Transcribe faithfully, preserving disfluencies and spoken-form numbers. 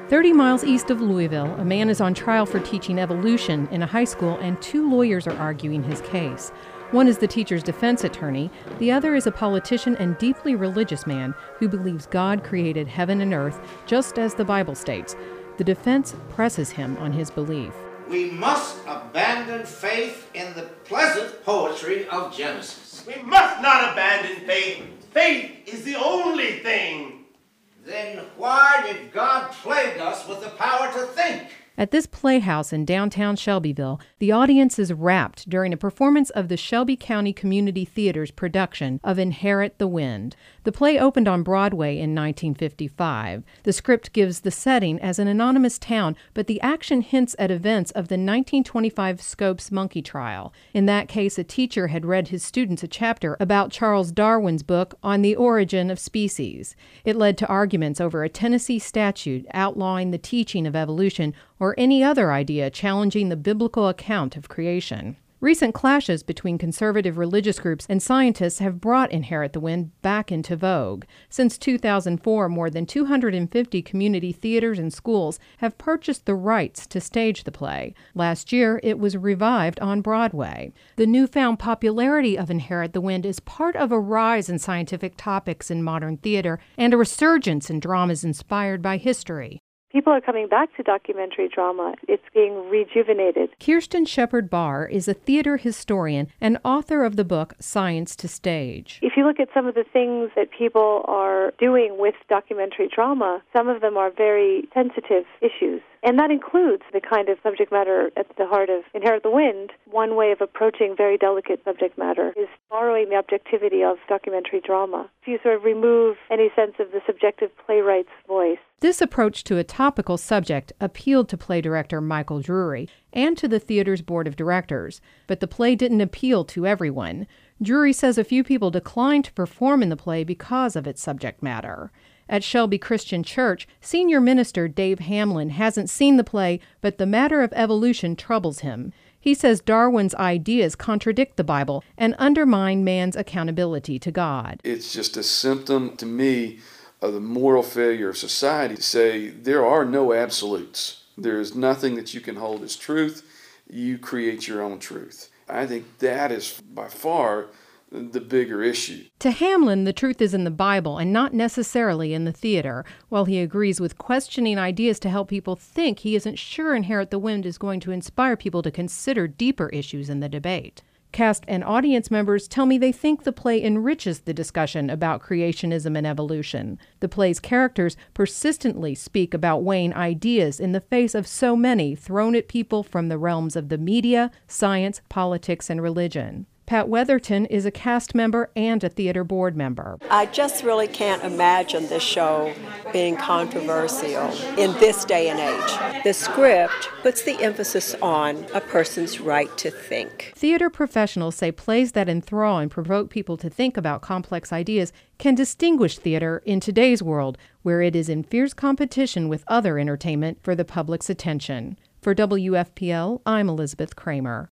thirty miles east of Louisville, a man is on trial for teaching evolution in a high school, and two lawyers are arguing his case. One is the teacher's defense attorney. The other is a politician and deeply religious man who believes God created heaven and earth just as the Bible states. The defense presses him on his belief. We must abandon faith in the pleasant poetry of Genesis. We must not abandon faith. Faith is the only thing. Then why did God plague us with the power to think? At this playhouse in downtown Shelbyville, the audience is rapt during a performance of the Shelby County Community Theater's production of Inherit the Wind. The play opened on Broadway in nineteen fifty-five. The script gives the setting as an anonymous town, but the action hints at events of the nineteen twenty-five Scopes monkey trial. In that case, a teacher had read his students a chapter about Charles Darwin's book On the Origin of Species. It led to arguments over a Tennessee statute outlawing the teaching of evolution or any other idea challenging the biblical account of creation. Recent clashes between conservative religious groups and scientists have brought Inherit the Wind back into vogue. Since two thousand four, more than two hundred fifty community theaters and schools have purchased the rights to stage the play. Last year, it was revived on Broadway. The newfound popularity of Inherit the Wind is part of a rise in scientific topics in modern theater and a resurgence in dramas inspired by history. People are coming back to documentary drama. It's being rejuvenated. Kirsten Shepard Barr is a theater historian and author of the book Science to Stage. If you look at some of the things that people are doing with documentary drama, some of them are very sensitive issues. And that includes the kind of subject matter at the heart of Inherit the Wind. One way of approaching very delicate subject matter is borrowing the objectivity of documentary drama. If you sort of remove any sense of the subjective playwright's voice. This approach to a topical subject appealed to play director Michael Drury and to the theater's board of directors, but the play didn't appeal to everyone. Drury says a few people declined to perform in the play because of its subject matter. At Shelby Christian Church, senior minister Dave Hamlin hasn't seen the play, but the matter of evolution troubles him. He says Darwin's ideas contradict the Bible and undermine man's accountability to God. It's just a symptom to me of the moral failure of society to say there are no absolutes. There is nothing that you can hold as truth. You create your own truth. I think that is by far the bigger issue. To Hamlin, the truth is in the Bible and not necessarily in the theater. While he agrees with questioning ideas to help people think, he isn't sure Inherit the Wind is going to inspire people to consider deeper issues in the debate. Cast and audience members tell me they think the play enriches the discussion about creationism and evolution. The play's characters persistently speak about weighing ideas in the face of so many thrown at people from the realms of the media, science, politics, and religion. Pat Weatherton is a cast member and a theater board member. I just really can't imagine this show being controversial in this day and age. The script puts the emphasis on a person's right to think. Theater professionals say plays that enthrall and provoke people to think about complex ideas can distinguish theater in today's world, where it is in fierce competition with other entertainment for the public's attention. For W F P L, I'm Elizabeth Kramer.